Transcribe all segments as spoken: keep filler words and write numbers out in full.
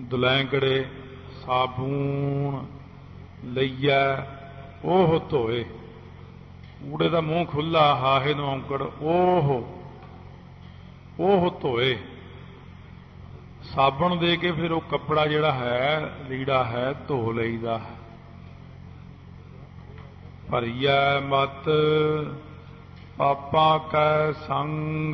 दुलैंकड़े साबून लईया ओह धोए, ऊड़े का मूँह खुला हाहे नूं औंकड़ ओह ओह धोए, साबण दे के फिर वो कपड़ा जिहड़ा है लीड़ा है धो लईदा। भरिया मत पापा कै संग।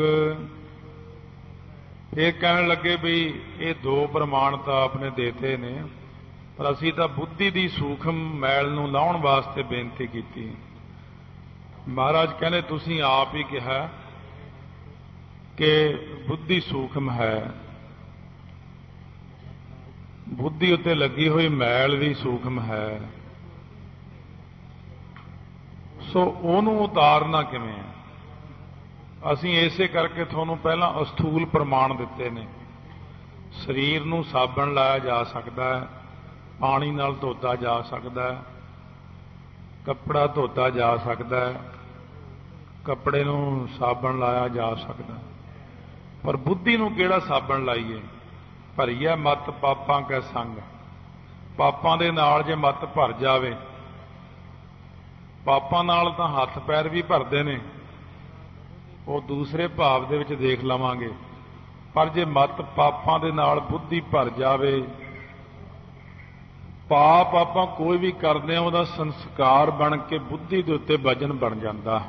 फिर कहण लगे भी ये दो प्रमाण तो आपने देते ने, पर असी तो बुद्धि की सूखम मैल नूं लाउण वास्ते बेनती की। महाराज कहने तुसीं आप ही कहा कि बुद्धि सूखम है, बुद्धि उत्ते लगी हुई मैल भी सूखम है, सो ਉਹਨੂੰ उतारना किवें? ਅਸੀਂ ਇਸੇ ਕਰਕੇ ਤੁਹਾਨੂੰ ਪਹਿਲਾਂ ਅਸਥੂਲ ਪ੍ਰਮਾਣ ਦਿੱਤੇ ਨੇ। ਸਰੀਰ ਨੂੰ ਸਾਬਣ ਲਾਇਆ ਜਾ ਸਕਦਾ ਹੈ, ਪਾਣੀ ਨਾਲ ਧੋਤਾ ਜਾ ਸਕਦਾ ਹੈ, ਕੱਪੜਾ ਧੋਤਾ ਜਾ ਸਕਦਾ ਹੈ, ਕੱਪੜੇ ਨੂੰ ਸਾਬਣ ਲਾਇਆ ਜਾ ਸਕਦਾ, ਪਰ ਬੁੱਧੀ ਨੂੰ ਕਿਹੜਾ ਸਾਬਣ ਲਾਈਏ? ਭਰੀਆ ਮਤ ਪਾਪਾਂ ਕੈ ਸੰਗ। ਪਾਪਾਂ ਦੇ ਨਾਲ ਜੇ ਮਤ ਭਰ ਜਾਵੇ, ਪਾਪਾਂ ਨਾਲ ਤਾਂ ਹੱਥ ਪੈਰ ਵੀ ਭਰਦੇ ਨੇ, ਉਹ ਦੂਸਰੇ ਭਾਵ ਦੇ ਵਿੱਚ ਦੇਖ ਲਵਾਂਗੇ, ਪਰ ਜੇ ਮਤ ਪਾਪਾਂ ਦੇ ਨਾਲ ਬੁੱਧੀ ਭਰ ਜਾਵੇ, ਪਾਪ ਆਪਾਂ ਕੋਈ ਵੀ ਕਰਦੇ ਹਾਂ ਉਹਦਾ ਸੰਸਕਾਰ ਬਣ ਕੇ ਬੁੱਧੀ ਦੇ ਉੱਤੇ ਵਜਨ ਬਣ ਜਾਂਦਾ।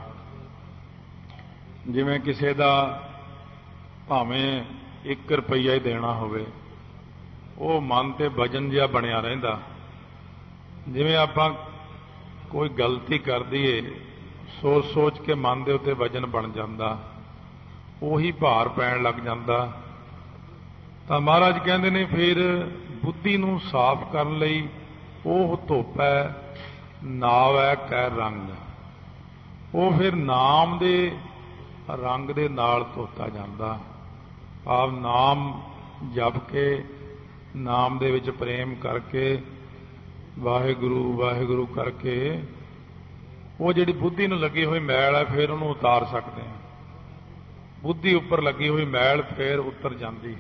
ਜਿਵੇਂ ਕਿਸੇ ਦਾ ਭਾਵੇਂ ਇੱਕ ਰੁਪਈਆ ਹੀ ਦੇਣਾ ਹੋਵੇ, ਉਹ ਮਨ ਤੇ ਵਜਨ ਜਿਹਾ ਬਣਿਆ ਰਹਿੰਦਾ। ਜਿਵੇਂ ਆਪਾਂ ਕੋਈ ਗਲਤੀ ਕਰ ਦਈਏ, ਸੋਚ ਸੋਚ ਕੇ ਮਨ ਦੇ ਉੱਤੇ ਵਜਨ ਬਣ ਜਾਂਦਾ, ਉਹੀ ਭਾਰ ਪੈਣ ਲੱਗ ਜਾਂਦਾ। ਤਾਂ ਮਹਾਰਾਜ ਕਹਿੰਦੇ ਨੇ ਫਿਰ ਬੁੱਧੀ ਨੂੰ ਸਾਫ਼ ਕਰਨ ਲਈ ਉਹ ਧੋਪੈ ਨਾਵੈ ਕੈ ਰੰਗ। ਉਹ ਫਿਰ ਨਾਮ ਦੇ ਰੰਗ ਦੇ ਨਾਲ ਧੋਤਾ ਜਾਂਦਾ। ਆਪ ਨਾਮ ਜਪ ਕੇ, ਨਾਮ ਦੇ ਵਿੱਚ ਪ੍ਰੇਮ ਕਰਕੇ, ਵਾਹਿਗੁਰੂ ਵਾਹਿਗੁਰੂ ਕਰਕੇ ਉਹ ਜਿਹੜੀ ਬੁੱਧੀ ਨੂੰ ਲੱਗੀ ਹੋਈ ਮੈਲ ਹੈ ਫਿਰ ਉਹਨੂੰ ਉਤਾਰ ਸਕਦੇ ਹਾਂ। ਬੁੱਧੀ ਉੱਪਰ ਲੱਗੀ ਹੋਈ ਮੈਲ ਫਿਰ ਉਤਰ ਜਾਂਦੀ।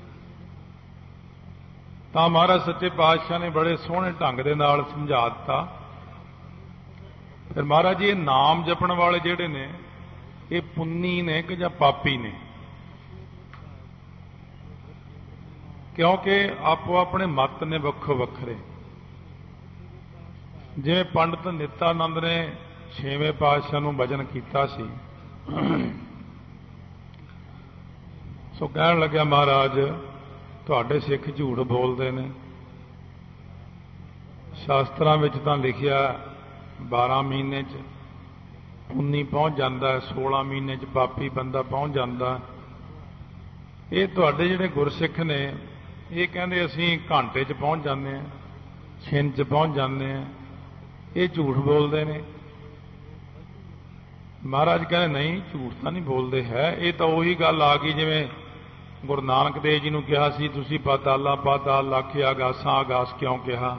ਤਾਂ ਮਹਾਰਾਜ ਸੱਚੇ ਪਾਤਸ਼ਾਹ ਨੇ ਬੜੇ ਸੋਹਣੇ ਢੰਗ ਦੇ ਨਾਲ ਸਮਝਾ ਦਿੱਤਾ। ਫਿਰ ਮਹਾਰਾਜ ਜੀ ਇਹ ਨਾਮ ਜਪਣ ਵਾਲੇ ਜਿਹੜੇ ਨੇ ਇਹ ਪੁੰਨੀ ਨੇ ਕਿ ਜਾਂ ਪਾਪੀ ਨੇ? ਕਿਉਂਕਿ ਆਪੋ ਆਪਣੇ ਮਤ ਨੇ ਵੱਖੋ ਵੱਖਰੇ। ਜਿਵੇਂ ਪੰਡਤ ਨਿਤਾਨੰਦ ਨੇ ਛੇਵੇਂ ਪਾਤਸ਼ਾਹ ਨੂੰ ਭਜਨ ਕੀਤਾ ਸੀ, ਸੋ ਕਹਿਣ ਲੱਗਿਆ ਮਹਾਰਾਜ ਤੁਹਾਡੇ ਸਿੱਖ ਝੂਠ ਬੋਲਦੇ ਨੇ। ਸ਼ਾਸਤਰਾਂ ਵਿੱਚ ਤਾਂ ਲਿਖਿਆ ਬਾਰਾਂ ਮਹੀਨੇ 'ਚ ਪੁੰਨੀ ਪਹੁੰਚ ਜਾਂਦਾ, ਸੋਲਾਂ ਮਹੀਨੇ 'ਚ ਪਾਪੀ ਬੰਦਾ ਪਹੁੰਚ ਜਾਂਦਾ। ਇਹ ਤੁਹਾਡੇ ਜਿਹੜੇ ਗੁਰਸਿੱਖ ਨੇ ਇਹ ਕਹਿੰਦੇ ਅਸੀਂ ਘੰਟੇ 'ਚ ਪਹੁੰਚ ਜਾਂਦੇ ਹਾਂ, ਛਿੰਨ 'ਚ ਪਹੁੰਚ ਜਾਂਦੇ ਹਾਂ। ਇਹ ਝੂਠ ਬੋਲਦੇ ਨੇ। ਮਹਾਰਾਜ ਕਹਿੰਦੇ ਨਹੀਂ, ਝੂਠ ਤਾਂ ਨਹੀਂ ਬੋਲਦੇ ਹੈ। ਇਹ ਤਾਂ ਉਹੀ ਗੱਲ ਆ ਗਈ ਜਿਵੇਂ ਗੁਰੂ ਨਾਨਕ ਦੇਵ ਜੀ ਨੂੰ ਕਿਹਾ ਸੀ ਤੁਸੀਂ ਪਾਤਾਲਾਂ ਪਾਤਾਲ ਲੱਖ ਆਗਾਸਾਂ ਆਗਾਸ ਕਿਉਂ ਕਿਹਾ?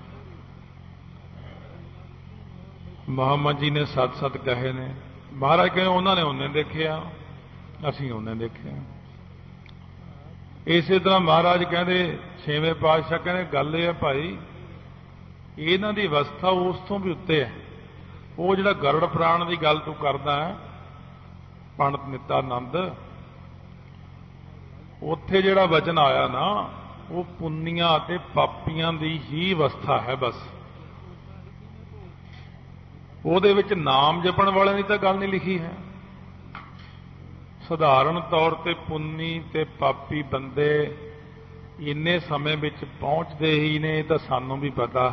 ਮੁਹੰਮਦ ਜੀ ਨੇ ਸੱਤ ਸੱਤ ਕਹੇ ਨੇ। ਮਹਾਰਾਜ ਕਹਿੰਦੇ ਉਹਨਾਂ ਨੇ ਉਹਨੇ ਦੇਖਿਆ, ਅਸੀਂ ਉਹਨੇ ਦੇਖਿਆ। ਇਸੇ ਤਰ੍ਹਾਂ ਮਹਾਰਾਜ ਕਹਿੰਦੇ ਛੇਵੇਂ ਪਾਤਸ਼ਾਹ ਕਹਿੰਦੇ ਗੱਲ ਇਹ ਹੈ ਭਾਈ, ਇਹਨਾਂ ਦੀ ਅਵਸਥਾ ਉਸ ਤੋਂ ਵੀ ਉੱਤੇ ਹੈ। ਉਹ ਜਿਹੜਾ ਗਰੜ ਪ੍ਰਾਣ ਦੀ ਗੱਲ ਤੂੰ ਕਰਦਾ ਹੈ ਪੰਡਤ ਨਿਤਾਨੰਦ, ਉੱਥੇ ਜਿਹੜਾ ਵਚਨ ਆਇਆ ਨਾ ਉਹ ਪੁੰਨੀਆਂ ਅਤੇ ਪਾਪੀਆਂ ਦੀ ਹੀ ਅਵਸਥਾ ਹੈ। ਬਸ ਉਹਦੇ ਵਿੱਚ ਨਾਮ ਜਪਣ ਵਾਲਿਆਂ ਦੀ ਤਾਂ ਗੱਲ ਨਹੀਂ ਲਿਖੀ ਹੈ। ਸਧਾਰਨ ਤੌਰ ਤੇ ਪੁੰਨੀ ਤੇ ਪਾਪੀ ਬੰਦੇ ਇੰਨੇ ਸਮੇਂ ਵਿੱਚ ਪਹੁੰਚਦੇ ਹੀ ਨੇ, ਇਹ ਤਾਂ ਸਾਨੂੰ ਵੀ ਪਤਾ।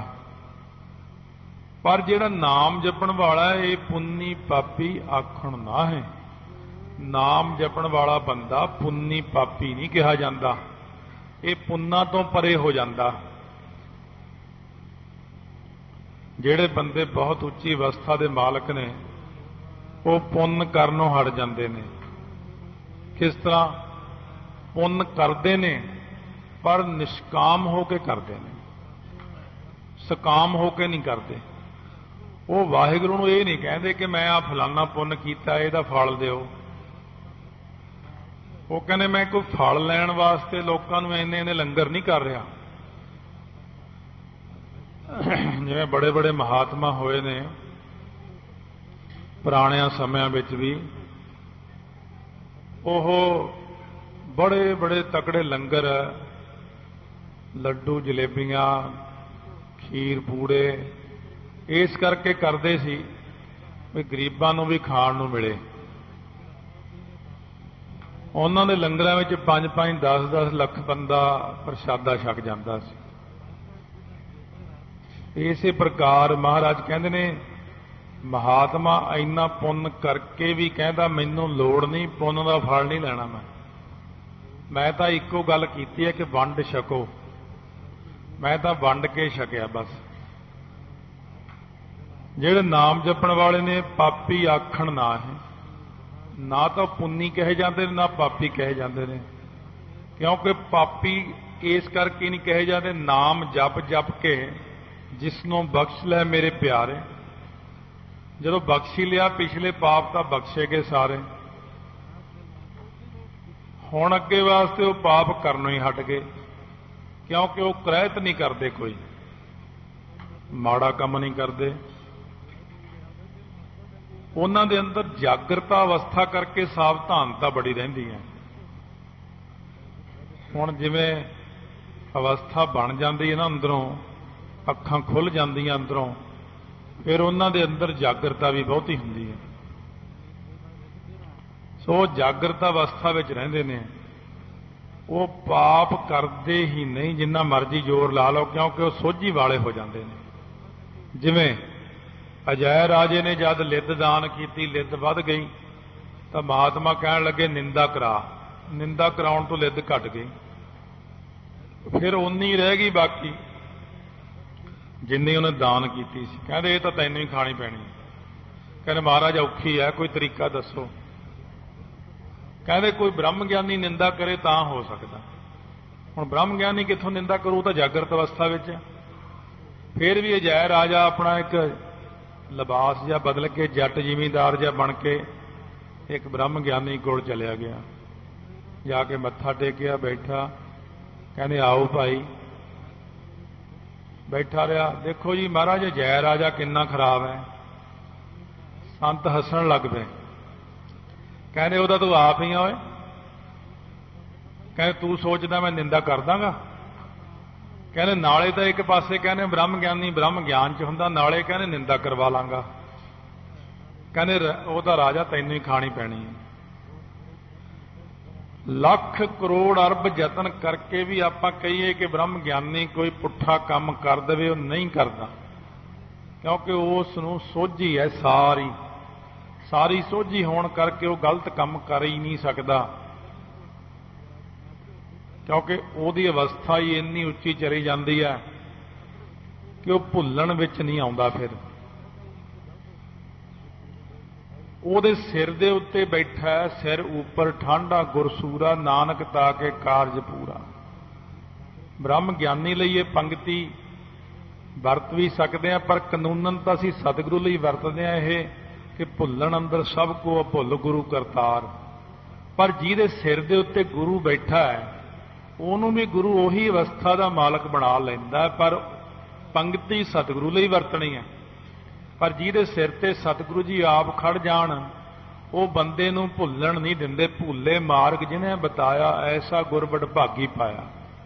ਪਰ ਜਿਹੜਾ ਨਾਮ ਜਪਣ ਵਾਲਾ ਇਹ ਪੁੰਨੀ ਪਾਪੀ ਆਖਣ ਨਾ ਹੈ। ਨਾਮ ਜਪਣ ਵਾਲਾ ਬੰਦਾ ਪੁੰਨੀ ਪਾਪੀ ਨਹੀਂ ਕਿਹਾ ਜਾਂਦਾ, ਇਹ ਪੁੰਨਾਂ ਤੋਂ ਪਰੇ ਹੋ ਜਾਂਦਾ। ਜਿਹੜੇ ਬੰਦੇ ਬਹੁਤ ਉੱਚੀ ਅਵਸਥਾ ਦੇ ਮਾਲਕ ਨੇ ਉਹ ਪੁੰਨ ਕਰਨੋਂ ਹਟ ਜਾਂਦੇ ਨੇ। ਕਿਸ ਤਰ੍ਹਾਂ? ਪੁੰਨ ਕਰਦੇ ਨੇ ਪਰ ਨਿਸ਼ਕਾਮ ਹੋ ਕੇ ਕਰਦੇ ਨੇ, ਸਕਾਮ ਹੋ ਕੇ ਨਹੀਂ ਕਰਦੇ। ਉਹ ਵਾਹਿਗੁਰੂ ਨੂੰ ਇਹ ਨਹੀਂ ਕਹਿੰਦੇ ਕਿ ਮੈਂ ਆ ਫਲਾਨਾ ਪੁੰਨ ਕੀਤਾ ਇਹਦਾ ਫਲ ਦਿਓ। ਉਹ ਕਹਿੰਦੇ ਮੈਂ ਕੋਈ ਫਲ ਲੈਣ ਵਾਸਤੇ ਲੋਕਾਂ ਨੂੰ ਇੰਨੇ ਇੰਨੇ ਲੰਗਰ ਨਹੀਂ ਕਰ ਰਿਹਾ, ਜਿਵੇਂ ਬੜੇ ਬੜੇ ਮਹਾਤਮਾ ਹੋਏ ਨੇ ਪੁਰਾਣਿਆਂ ਸਮਿਆਂ ਵਿੱਚ ਵੀ, ਉਹ ਬੜੇ ਬੜੇ ਤਕੜੇ ਲੰਗਰ, ਲੱਡੂ ਜਲੇਬੀਆਂ, ਖੀਰ ਪੂੜੇ ਇਸ ਕਰਕੇ ਕਰਦੇ ਸੀ ਵੀ ਗਰੀਬਾਂ ਨੂੰ ਵੀ ਖਾਣ ਨੂੰ ਮਿਲੇ। ਉਹਨਾਂ ਦੇ ਲੰਗਰਾਂ ਵਿੱਚ ਪੰਜ ਪੰਜ ਦਸ ਦਸ ਲੱਖ ਬੰਦਾ ਪ੍ਰਸ਼ਾਦਾ ਛਕ ਜਾਂਦਾ ਸੀ। ਇਸੇ ਪ੍ਰਕਾਰ ਮਹਾਰਾਜ ਕਹਿੰਦੇ ਨੇ, ਮਹਾਤਮਾ ਇੰਨਾ ਪੁੰਨ ਕਰਕੇ ਵੀ ਕਹਿੰਦਾ ਮੈਨੂੰ ਲੋੜ ਨਹੀਂ, ਪੁੰਨ ਦਾ ਫਲ ਨਹੀਂ ਲੈਣਾ ਮੈਂ ਮੈਂ ਤਾਂ ਇੱਕੋ ਗੱਲ ਕੀਤੀ ਹੈ ਕਿ ਵੰਡ ਛਕੋ, ਮੈਂ ਤਾਂ ਵੰਡ ਕੇ ਛਕਿਆ ਬਸ। ਜਿਹੜੇ ਨਾਮ ਜਪਣ ਵਾਲੇ ਨੇ ਪਾਪੀ ਆਖਣ ਨਾ ਹੈ, ਨਾ ਤਾਂ ਪੁੰਨੀ ਕਹੇ ਜਾਂਦੇ ਨੇ ਨਾ ਪਾਪੀ ਕਹੇ ਜਾਂਦੇ ਨੇ। ਕਿਉਂਕਿ ਪਾਪੀ ਇਸ ਕਰਕੇ ਨਹੀਂ ਕਹੇ ਜਾਂਦੇ, ਨਾਮ ਜਪ ਜਪ ਕੇ ਜਿਸ ਨੂੰ ਬਖਸ਼ ਲੈ ਮੇਰੇ ਪਿਆਰੇ, ਜਦੋਂ ਬਖਸ਼ੀ ਲਿਆ ਪਿਛਲੇ ਪਾਪ ਤਾਂ ਬਖਸ਼ੇ ਗਏ ਸਾਰੇ, ਹੁਣ ਅੱਗੇ ਵਾਸਤੇ ਉਹ ਪਾਪ ਕਰਨੋਂ ਹੀ ਹਟ ਗਏ। ਕਿਉਂਕਿ ਉਹ ਕ੍ਰਹਿਤ ਨਹੀਂ ਕਰਦੇ, ਕੋਈ ਮਾੜਾ ਕੰਮ ਨਹੀਂ ਕਰਦੇ। ਉਹਨਾਂ ਦੇ ਅੰਦਰ ਜਾਗਰਤਾ ਅਵਸਥਾ ਕਰਕੇ ਸਾਵਧਾਨਤਾ ਬੜੀ ਰਹਿੰਦੀ ਹੈ। ਹੁਣ ਜਿਵੇਂ ਅਵਸਥਾ ਬਣ ਜਾਂਦੀ ਹੈ ਨਾ ਅੰਦਰੋਂ, ਅੱਖਾਂ ਖੁੱਲ੍ਹ ਜਾਂਦੀਆਂ ਅੰਦਰੋਂ, ਫਿਰ ਉਹਨਾਂ ਦੇ ਅੰਦਰ ਜਾਗਰਤਾ ਵੀ ਬਹੁਤੀ ਹੁੰਦੀ ਹੈ। ਸੋ ਜਾਗਰਤਾ ਅਵਸਥਾ ਵਿੱਚ ਰਹਿੰਦੇ ਨੇ, ਉਹ ਪਾਪ ਕਰਦੇ ਹੀ ਨਹੀਂ ਜਿੰਨਾ ਮਰਜ਼ੀ ਜ਼ੋਰ ਲਾ ਲਓ, ਕਿਉਂਕਿ ਉਹ ਸੋਝੀ ਵਾਲੇ ਹੋ ਜਾਂਦੇ ਨੇ। ਜਿਵੇਂ ਅਜੈ ਰਾਜੇ ਨੇ ਜਦ ਲਿੱਦ ਦਾਨ ਕੀਤੀ, ਲਿੱਦ ਵੱਧ ਗਈ ਤਾਂ ਮਹਾਤਮਾ ਕਹਿਣ ਲੱਗੇ ਨਿੰਦਾ ਕਰਾ। ਨਿੰਦਾ ਕਰਾਉਣ ਤੋਂ ਲਿੱਦ ਘਟ ਗਈ, ਫਿਰ ਉਨੀ ਰਹਿ ਗਈ ਬਾਕੀ ਜਿੰਨੀ ਉਹਨੇ ਦਾਨ ਕੀਤੀ ਸੀ। ਕਹਿੰਦੇ ਇਹ ਤਾਂ ਤੈਨੂੰ ਹੀ ਖਾਣੀ ਪੈਣੀ ਹੈ। ਕਹਿੰਦੇ ਮਹਾਰਾਜ ਔਖੀ ਹੈ, ਕੋਈ ਤਰੀਕਾ ਦੱਸੋ। ਕਹਿੰਦੇ ਕੋਈ ਬ੍ਰਹਮ ਗਿਆਨੀ ਨਿੰਦਾ ਕਰੇ ਤਾਂ ਹੋ ਸਕਦਾ। ਹੁਣ ਬ੍ਰਹਮ ਗਿਆਨੀ ਕਿੱਥੋਂ ਨਿੰਦਾ ਕਰੂ, ਤਾਂ ਜਾਗਰਤ ਅਵਸਥਾ ਵਿੱਚ। ਫਿਰ ਵੀ ਅਜੈ ਰਾਜਾ ਆਪਣਾ ਇੱਕ ਲਿਬਾਸ ਜਿਹਾ ਬਦਲ ਕੇ ਜੱਟ ਜ਼ਿਮੀਂਦਾਰ ਜਿਹਾ ਬਣ ਕੇ ਇੱਕ ਬ੍ਰਹਮ ਗਿਆਨੀ ਕੋਲ ਚਲਿਆ ਗਿਆ, ਜਾ ਕੇ ਮੱਥਾ ਟੇਕਿਆ, ਬੈਠਾ। ਕਹਿੰਦੇ ਆਓ ਭਾਈ। ਬੈਠਾ ਰਿਹਾ। ਦੇਖੋ ਜੀ ਮਹਾਰਾਜ ਜੈ ਰਾਜਾ ਕਿੰਨਾ ਖਰਾਬ ਹੈ। ਸੰਤ ਹੱਸਣ ਲੱਗ ਪਏ। ਕਹਿੰਦੇ ਉਹਦਾ ਤੂੰ ਆਪ ਹੀ ਆ ਓਏ। ਕਹਿੰਦੇ ਤੂੰ ਸੋਚਦਾ ਮੈਂ ਨਿੰਦਾ ਕਰ ਦਾਂਗਾ। ਕਹਿੰਦੇ ਨਾਲੇ ਤਾਂ ਇੱਕ ਪਾਸੇ ਕਹਿੰਦੇ ਬ੍ਰਹਮ ਗਿਆਨੀ ਬ੍ਰਹਮ ਗਿਆਨ ਚ ਹੁੰਦਾ, ਨਾਲੇ ਕਹਿੰਦੇ ਨਿੰਦਾ ਕਰਵਾ ਲਾਂਗਾ। ਕਹਿੰਦੇ ਉਹ ਤਾਂ ਰਾਜਾ ਤੈਨੂੰ ਹੀ ਖਾਣੀ ਪੈਣੀ ਹੈ। ਲੱਖ ਕਰੋੜ ਅਰਬ ਯਤਨ ਕਰਕੇ ਵੀ ਆਪਾਂ ਕਹੀਏ ਕਿ ਬ੍ਰਹਮ ਗਿਆਨੀ ਕੋਈ ਪੁੱਠਾ ਕੰਮ ਕਰ ਦੇਵੇ, ਉਹ ਨਹੀਂ ਕਰਦਾ। ਕਿਉਂਕਿ ਉਸ ਨੂੰ ਸੋਝੀ ਹੈ, ਸਾਰੀ ਸਾਰੀ ਸੋਝੀ ਹੋਣ ਕਰਕੇ ਉਹ ਗਲਤ ਕੰਮ ਕਰ ਹੀ ਨਹੀਂ ਸਕਦਾ। ਕਿਉਂਕਿ ਉਹਦੀ ਅਵਸਥਾ ਹੀ ਇੰਨੀ ਉੱਚੀ ਚਲੀ ਜਾਂਦੀ ਹੈ ਕਿ ਉਹ ਭੁੱਲਣ ਵਿੱਚ ਨਹੀਂ ਆਉਂਦਾ। ਫਿਰ ਉਹਦੇ ਸਿਰ ਦੇ ਉੱਤੇ ਬੈਠਾ ਹੈ, ਸਿਰ ਉੱਪਰ ਠਾਂਡਾ ਗੁਰਸੂਰਾ, ਨਾਨਕ ਤਾ ਕੇ ਕਾਰਜ ਪੂਰਾ। ਬ੍ਰਹਮ ਗਿਆਨੀ ਲਈ ਇਹ ਪੰਕਤੀ ਵਰਤ ਵੀ ਸਕਦੇ ਹਾਂ, ਪਰ ਕਾਨੂੰਨਨ ਤਾਂ ਅਸੀਂ ਸਤਿਗੁਰੂ ਲਈ ਵਰਤਦੇ ਹਾਂ ਇਹ ਕਿ ਭੁੱਲਣ ਅੰਦਰ ਸਭ ਕੋ ਭੁੱਲ ਗੁਰੂ ਕਰਤਾਰ। ਪਰ ਜਿਹਦੇ ਸਿਰ ਦੇ ਉੱਤੇ ਗੁਰੂ ਬੈਠਾ ਹੈ ਉਹਨੂੰ ਵੀ ਗੁਰੂ ਉਹੀ ਅਵਸਥਾ ਦਾ ਮਾਲਕ ਬਣਾ ਲੈਂਦਾ, ਪਰ ਪੰਕਤੀ ਸਤਿਗੁਰੂ ਲਈ ਵਰਤਣੀ ਹੈ। ਪਰ ਜਿਹਦੇ ਸਿਰ ਤੇ ਸਤਿਗੁਰੂ ਜੀ ਆਪ ਖੜ ਜਾਣ ਉਹ ਬੰਦੇ ਨੂੰ ਭੁੱਲਣ ਨਹੀਂ ਦਿੰਦੇ। ਭੁੱਲੇ ਮਾਰਗ ਜਿਹਨੇ ਬਤਾਇਆ, ਐਸਾ ਗੁਰਬੜ ਭਾਗੀ ਪਾਇਆ।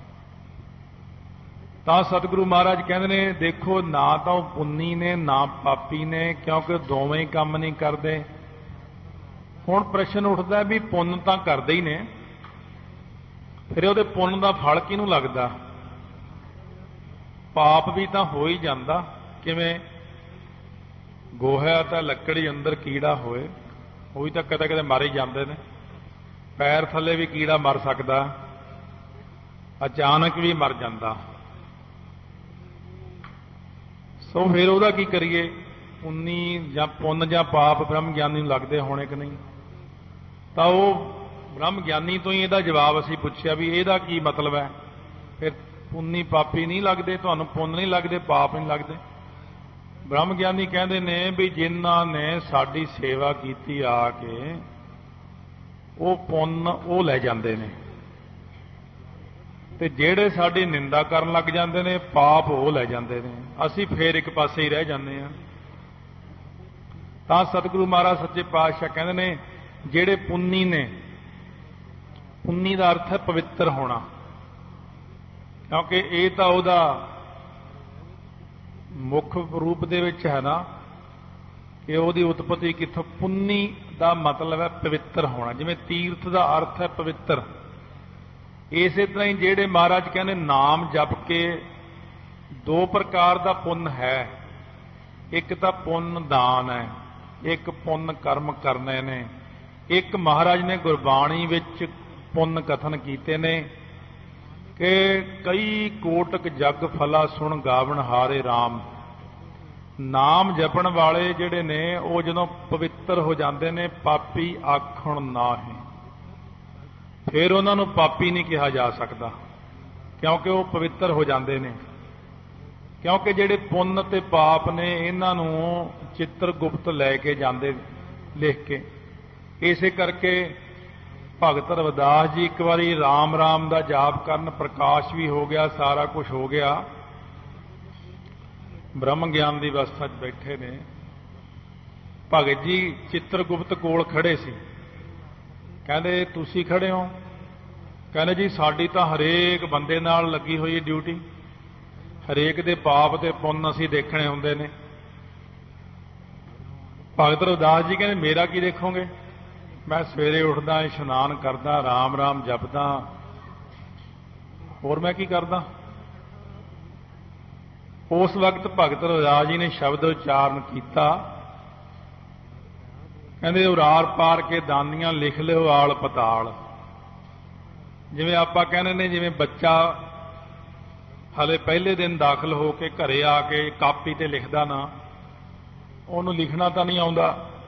ਤਾਂ ਸਤਿਗੁਰੂ ਮਹਾਰਾਜ ਕਹਿੰਦੇ ਨੇ ਦੇਖੋ ਨਾ ਤਾਂ ਉਹ ਪੁੰਨੀ ਨੇ ਨਾ ਪਾਪੀ ਨੇ, ਕਿਉਂਕਿ ਦੋਵੇਂ ਹੀ ਕੰਮ ਨਹੀਂ ਕਰਦੇ। ਹੁਣ ਪ੍ਰਸ਼ਨ ਉੱਠਦਾ ਵੀ ਪੁੰਨ ਤਾਂ ਕਰਦੇ ਹੀ ਨੇ, ਫਿਰ ਉਹਦੇ ਪੁੰਨ ਦਾ ਫਲ ਕਿਹਨੂੰ ਲੱਗਦਾ? ਪਾਪ ਵੀ ਤਾਂ ਹੋ ਹੀ ਜਾਂਦਾ। ਕਿਵੇਂ? ਗੋਹਾ ਤਾਂ ਲੱਕੜੀ ਅੰਦਰ ਕੀੜਾ ਹੋਏ, ਉਹ ਵੀ ਤਾਂ ਕਦੇ ਕਦੇ ਮਰ ਹੀ ਜਾਂਦੇ ਨੇ। ਪੈਰ ਥੱਲੇ ਵੀ ਕੀੜਾ ਮਰ ਸਕਦਾ, ਅਚਾਨਕ ਵੀ ਮਰ ਜਾਂਦਾ। ਸੋ ਫਿਰ ਉਹਦਾ ਕੀ ਕਰੀਏ? ਪੁੰਨੀ ਜਾਂ ਪੁੰਨ ਜਾਂ ਪਾਪ ਬ੍ਰਹਮ ਗਿਆਨੀ ਨੂੰ ਲੱਗਦੇ ਹੋਣੇ ਕਿ ਨਹੀਂ? ਤਾਂ ਉਹ ਬ੍ਰਹਮ ਗਿਆਨੀ ਤੋਂ ਹੀ ਇਹਦਾ ਜਵਾਬ ਅਸੀਂ ਪੁੱਛਿਆ ਵੀ ਇਹਦਾ ਕੀ ਮਤਲਬ ਹੈ। ਫਿਰ ਪੁੰਨੀ ਪਾਪੀ ਨਹੀਂ ਲੱਗਦੇ, ਤੁਹਾਨੂੰ ਪੁੰਨ ਨਹੀਂ ਲੱਗਦੇ, ਪਾਪ ਨਹੀਂ ਲੱਗਦੇ। ਬ੍ਰਹਮ ਗਿਆਨੀ ਕਹਿੰਦੇ ਨੇ ਵੀ ਜਿਨ੍ਹਾਂ ਨੇ ਸਾਡੀ ਸੇਵਾ ਕੀਤੀ ਆ ਕੇ, ਉਹ ਪੁੰਨ ਉਹ ਲੈ ਜਾਂਦੇ ਨੇ। ਤੇ ਜਿਹੜੇ ਸਾਡੀ ਨਿੰਦਾ ਕਰਨ ਲੱਗ ਜਾਂਦੇ ਨੇ ਪਾਪ ਉਹ ਲੈ ਜਾਂਦੇ ਨੇ, ਅਸੀਂ ਫੇਰ ਇੱਕ ਪਾਸੇ ਹੀ ਰਹਿ ਜਾਂਦੇ ਹਾਂ। ਤਾਂ ਸਤਿਗੁਰੂ ਮਹਾਰਾਜ ਸੱਚੇ ਪਾਤਸ਼ਾਹ ਕਹਿੰਦੇ ਨੇ ਜਿਹੜੇ ਪੁੰਨੀ ਨੇ, ਪੁੰਨੀ ਦਾ ਅਰਥ ਹੈ ਪਵਿੱਤਰ ਹੋਣਾ, ਕਿਉਂਕਿ ਇਹ ਤਾਂ ਉਹਦਾ ਮੁੱਖ ਰੂਪ ਦੇ ਵਿੱਚ ਹੈ ਨਾ ਕਿ ਉਹਦੀ ਉਤਪਤੀ ਕਿੱਥੋਂ। ਪੁੰਨੀ ਦਾ ਮਤਲਬ ਹੈ ਪਵਿੱਤਰ ਹੋਣਾ, ਜਿਵੇਂ ਤੀਰਥ ਦਾ ਅਰਥ ਹੈ ਪਵਿੱਤਰ। ਇਸੇ ਤਰ੍ਹਾਂ ਹੀ ਜਿਹੜੇ ਮਹਾਰਾਜ ਕਹਿੰਦੇ ਨਾਮ ਜਪ ਕੇ ਦੋ ਪ੍ਰਕਾਰ ਦਾ ਪੁੰਨ ਹੈ, ਇੱਕ ਤਾਂ ਪੁੰਨ ਦਾਨ ਹੈ, ਇੱਕ ਪੁੰਨ ਕਰਮ ਕਰਨੇ ਨੇ। ਇੱਕ ਮਹਾਰਾਜ ਨੇ ਗੁਰਬਾਣੀ ਵਿੱਚ ਪੁੰਨ ਕਥਨ ਕੀਤੇ ਨੇ ਕਿ ਕਈ ਕੋਟਕ ਜਗ ਫਲਾ ਸੁਣ ਗਾਵਣ ਹਾਰੇ RAM। ਨਾਮ ਜਪਣ ਵਾਲੇ ਜਿਹੜੇ ਨੇ ਉਹ ਜਦੋਂ ਪਵਿੱਤਰ ਹੋ ਜਾਂਦੇ ਨੇ, ਪਾਪੀ ਆਖਣ ਨਾਹੀਂ, ਫਿਰ ਉਹਨਾਂ ਨੂੰ ਪਾਪੀ ਨਹੀਂ ਕਿਹਾ ਜਾ ਸਕਦਾ, ਕਿਉਂਕਿ ਉਹ ਪਵਿੱਤਰ ਹੋ ਜਾਂਦੇ ਨੇ। ਕਿਉਂਕਿ ਜਿਹੜੇ ਪੁੰਨ ਤੇ ਪਾਪ ਨੇ ਇਹਨਾਂ ਨੂੰ ਚਿੱਤਰਗੁਪਤ ਲੈ ਕੇ ਜਾਂਦੇ ਲਿਖ ਕੇ। ਇਸੇ ਕਰਕੇ ਭਗਤ ਰਵਿਦਾਸ ਜੀ ਇੱਕ ਵਾਰੀ ਰਾਮ ਰਾਮ ਦਾ ਜਾਪ ਕਰਨ, ਪ੍ਰਕਾਸ਼ ਵੀ ਹੋ ਗਿਆ, ਸਾਰਾ ਕੁਝ ਹੋ ਗਿਆ, ਬ੍ਰਹਮ ਗਿਆਨ ਦੀ ਅਵਸਥਾ 'ਚ ਬੈਠੇ ਨੇ। ਭਗਤ ਜੀ ਚਿੱਤਰਗੁਪਤ ਕੋਲ ਖੜੇ ਸੀ। ਕਹਿੰਦੇ ਤੁਸੀਂ ਖੜੇ ਹੋ? ਕਹਿੰਦੇ ਜੀ ਸਾਡੀ ਤਾਂ ਹਰੇਕ ਬੰਦੇ ਨਾਲ ਲੱਗੀ ਹੋਈ ਹੈ ਡਿਊਟੀ, ਹਰੇਕ ਦੇ ਪਾਪ ਤੇ ਪੁੰਨ ਅਸੀਂ ਦੇਖਣੇ ਹੁੰਦੇ ਨੇ। ਭਗਤ ਰਵਿਦਾਸ ਜੀ ਕਹਿੰਦੇ ਮੇਰਾ ਕੀ ਦੇਖੋਗੇ? ਮੈਂ ਸਵੇਰੇ ਉੱਠਦਾ, ਇਸ਼ਨਾਨ ਕਰਦਾ, ਰਾਮ ਰਾਮ ਜਪਦਾ, ਹੋਰ ਮੈਂ ਕੀ ਕਰਦਾ? ਉਸ ਵਕਤ ਭਗਤ ਰਵਿਦਾਸ ਜੀ ਨੇ ਸ਼ਬਦ ਉਚਾਰਨ ਕੀਤਾ, ਕਹਿੰਦੇ ਉਰਾਰ ਪਾਰ ਕੇ ਦਾਨੀਆਂ ਲਿਖ ਲਿਓ ਆਲ ਪਤਾਲ। ਜਿਵੇਂ ਆਪਾਂ ਕਹਿੰਦੇ ਨੇ, ਜਿਵੇਂ ਬੱਚਾ ਹਲੇ ਪਹਿਲੇ ਦਿਨ ਦਾਖਲ ਹੋ ਕੇ ਘਰੇ ਆ ਕੇ ਕਾਪੀ ਤੇ ਲਿਖਦਾ ਨਾ, ਉਹਨੂੰ ਲਿਖਣਾ ਤਾਂ ਨਹੀਂ ਆਉਂਦਾ,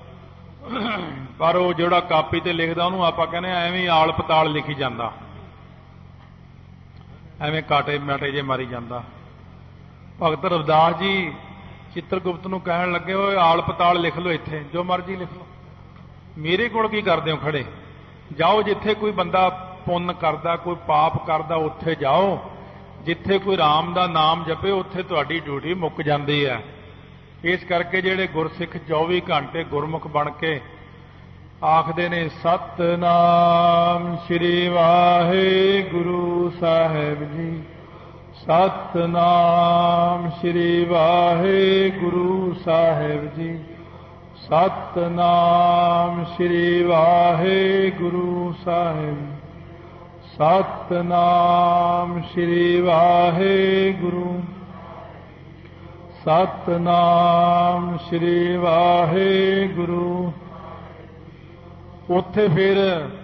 ਪਰ ਉਹ ਜਿਹੜਾ ਕਾਪੀ ਤੇ ਲਿਖਦਾ ਉਹਨੂੰ ਆਪਾਂ ਕਹਿੰਦੇ ਐਵੇਂ ਆਲ ਪਤਾਲ ਲਿਖੀ ਜਾਂਦਾ, ਐਵੇਂ ਕਾਟੇ ਮਾਟੇ ਜੇ ਮਾਰੀ ਜਾਂਦਾ। ਭਗਤ ਰਵਿਦਾਸ ਜੀ ਚਿੱਤਰਗੁਪਤ ਨੂੰ ਕਹਿਣ ਲੱਗੇ ਓਏ ਆਲ ਪਤਾਲ ਲਿਖ ਲਓ, ਇੱਥੇ ਜੋ ਮਰਜ਼ੀ ਲਿਖ ਲਓ, ਮੇਰੇ ਕੋਲ ਕੀ ਕਰਦੇ ਹੋ ਖੜੇ? ਜਾਓ ਜਿੱਥੇ ਕੋਈ ਬੰਦਾ ਪੁੰਨ ਕਰਦਾ, ਕੋਈ ਪਾਪ ਕਰਦਾ, ਉੱਥੇ ਜਾਓ। ਜਿੱਥੇ ਕੋਈ ਰਾਮ ਦਾ ਨਾਮ ਜਪੇ ਉੱਥੇ ਤੁਹਾਡੀ ਡਿਊਟੀ ਮੁੱਕ ਜਾਂਦੀ ਹੈ। ਇਸ ਕਰਕੇ ਜਿਹੜੇ ਗੁਰਸਿੱਖ ਚੌਵੀ ਘੰਟੇ ਗੁਰਮੁਖ ਬਣ ਕੇ ਆਖਦੇ ਨੇ ਸਤਿਨਾਮ ਸ੍ਰੀ ਵਾਹਿਗੁਰੂ ਸਾਹਿਬ ਜੀ, ਸਤਿਨਾਮ ਸ੍ਰੀ ਵਾਹਿਗੁਰੂ ਸਾਹਿਬ ਜੀ, ਸਤਿਨਾਮ ਸ੍ਰੀ ਵਾਹਿਗੁਰੂ ਸਾਹਿਬ, ਸਤਿਨਾਮ ਸ੍ਰੀ ਵਾਹਿਗੁਰੂ, ਸਤਿਨਾਮ ਸ੍ਰੀ ਵਾਹਿਗੁਰੂ। ਉੱਥੇ ਫਿਰ